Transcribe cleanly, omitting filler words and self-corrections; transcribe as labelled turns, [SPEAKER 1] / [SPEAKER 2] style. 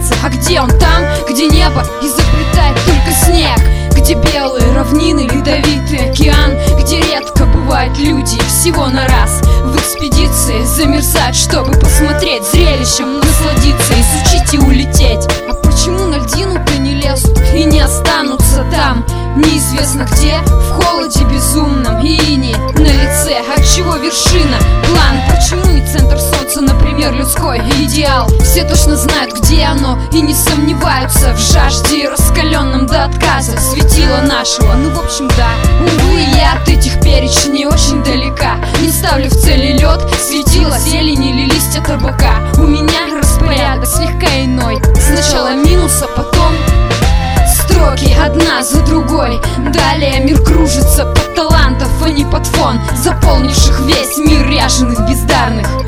[SPEAKER 1] появляется. А где он? Там, где небо изобретает только снег, где белые равнины, ледовитый океан, где редко бывают люди всего на раз. В экспедиции замерзать, чтобы посмотреть, зрелищем насладиться, изучить и улететь. А почему на льдину-то не лезут и не останутся там? Неизвестно где, в холоде безумном и иней на лице. Отчего вершина, план? Почему не центр солнца, например, людской идеал? Все точно знают, где оно, и не сомневаются в жажде раскаленном до отказа светила нашего. Ну, в общем, да, увы, я от этих перечней очень далека. Не ставлю в цели лед, светила, зелень или листья табака. У меня распорядок слегка иной. Сначала минус, а потом строки одна за другой. Далее мир кружится под талантов, а не под фон, заполнивших весь мир ряженых бездарных.